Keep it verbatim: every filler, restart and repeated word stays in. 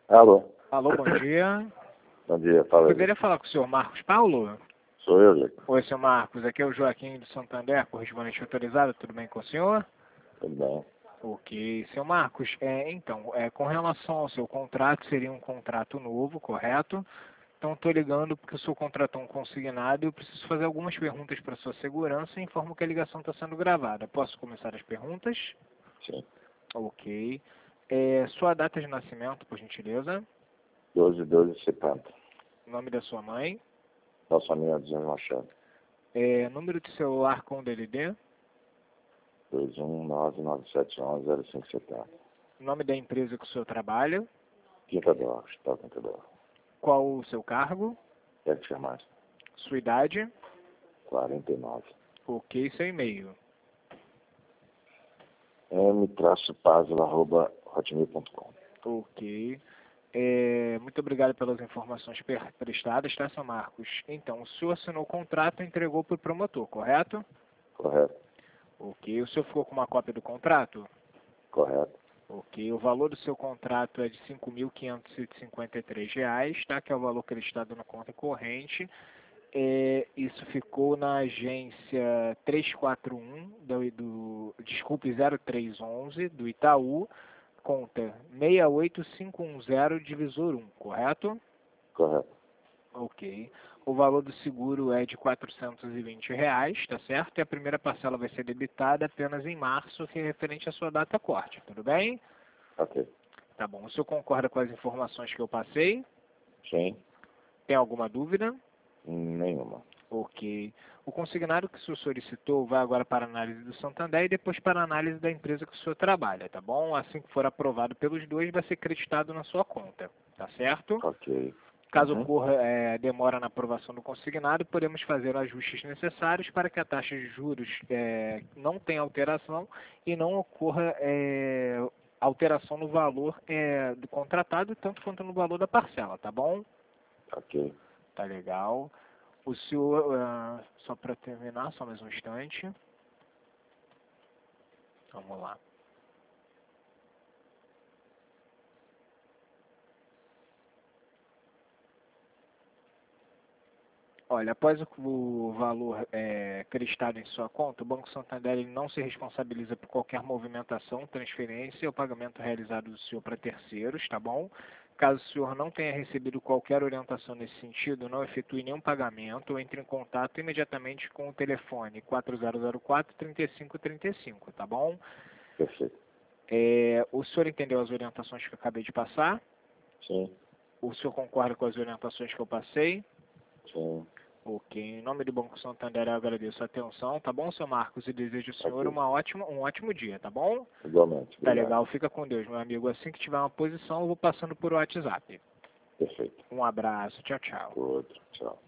Alô? Alô, bom dia. Bom dia, fala aí. Poderia falar com o senhor Marcos Paulo? Sou eu, Zico. Oi, senhor Marcos. Aqui é o Joaquim do Santander, correspondente autorizado. Tudo bem com o senhor? Tudo bem? Ok. Senhor Marcos, é, então, é, com relação ao seu contrato, seria um contrato novo, correto? Então, estou ligando porque o senhor contratou um consignado e eu preciso fazer algumas perguntas para sua segurança e informo que a ligação está sendo gravada. Posso começar as perguntas? Sim. Ok. É, sua data de nascimento, por gentileza. doze, doze, setenta. Nome da sua mãe. Nossa amiga Dizendo Machado. É, número de celular com D D D. dois um nove nove sete um zero cinco sete zero. Nome da empresa que o senhor trabalha. Quinta Dó, Hospital Quinta Dó. Qual o seu cargo? Quer que mais? Sua idade. quarenta e nove. Ok, seu e-mail. m-puzzle arroba hotmail ponto com. Ok. É, muito obrigado pelas informações per- prestadas, tá, seu Marcos? Então, o senhor assinou o contrato e entregou para o promotor, correto? Correto? Ok. O senhor ficou com uma cópia do contrato? Correto? Ok. O valor do seu contrato é de cinco mil quinhentos e cinquenta e três reais, tá? Que é o valor acreditado na conta corrente. É, isso ficou na agência trezentos e quarenta e um, do, do, desculpe, zero três onze, do Itaú, conta seis oito cinco um zero, divisor um, correto? Correto? Ok. O valor do seguro é de quatrocentos e vinte reais, tá certo? E a primeira parcela vai ser debitada apenas em março, que é referente à sua data corte, tudo bem? Ok. Tá bom. O senhor concorda com as informações que eu passei? Sim? Tem alguma dúvida? Nenhuma. Ok. O consignado que o senhor solicitou vai agora para a análise do Santander e depois para a análise da empresa que o senhor trabalha, tá bom? Assim que for aprovado pelos dois, vai ser creditado na sua conta, tá certo? Ok. Caso Uhum. ocorra é, demora na aprovação do consignado, podemos fazer ajustes necessários para que a taxa de juros é, não tenha alteração e não ocorra é, alteração no valor é, do contratado, tanto quanto no valor da parcela, tá bom? Ok. Tá legal. O senhor, uh, só para terminar, só mais um instante. Vamos lá. Olha, após o, o valor é, creditado em sua conta, o Banco Santander ele não se responsabiliza por qualquer movimentação, transferência ou pagamento realizado do senhor para terceiros, tá bom? Caso o senhor não tenha recebido qualquer orientação nesse sentido, não efetue nenhum pagamento ou entre em contato imediatamente com o telefone quatro zero zero quatro, três cinco três cinco, tá bom? Perfeito. É, o senhor entendeu as orientações que eu acabei de passar? Sim? O senhor concorda com as orientações que eu passei? Sim. Ok. Em nome do Banco Santander, eu agradeço a atenção, tá bom, seu Marcos? E desejo ao senhor Ok. uma ótima, um ótimo dia, tá bom? Igualmente. Tá Obrigado. legal, fica com Deus, meu amigo. Assim que tiver uma posição, eu vou passando por WhatsApp. Perfeito. Um abraço, tchau, tchau. Outro. Tchau.